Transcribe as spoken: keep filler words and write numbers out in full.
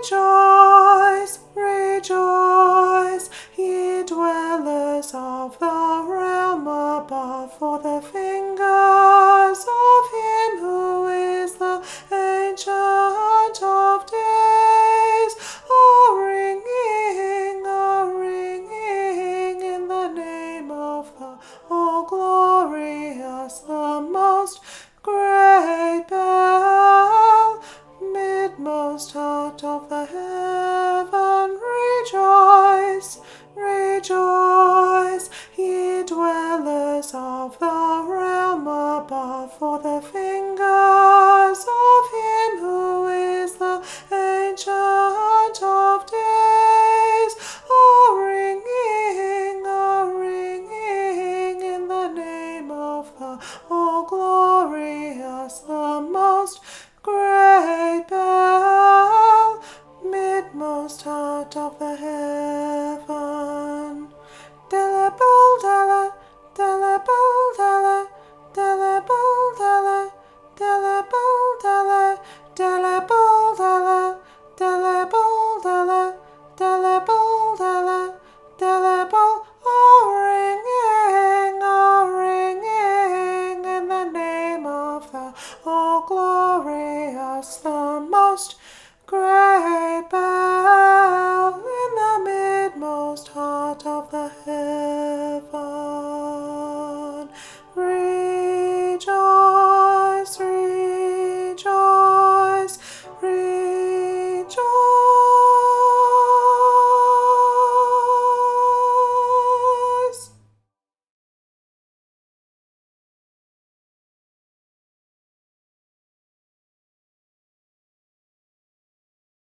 Rejoice, rejoice, ye dwellers of the realm above, for the fingers of him who is the Ancient of Days are ringing, are ringing in the name of the all-glorious, the most great bell, midmost heart of the heaven. Rejoice, rejoice, ye dwellers of the realm above, for the fingers of him who is the Ancient of Days are ringing, are ringing in the name of the all-glorious, the most great bell, midmost heart of the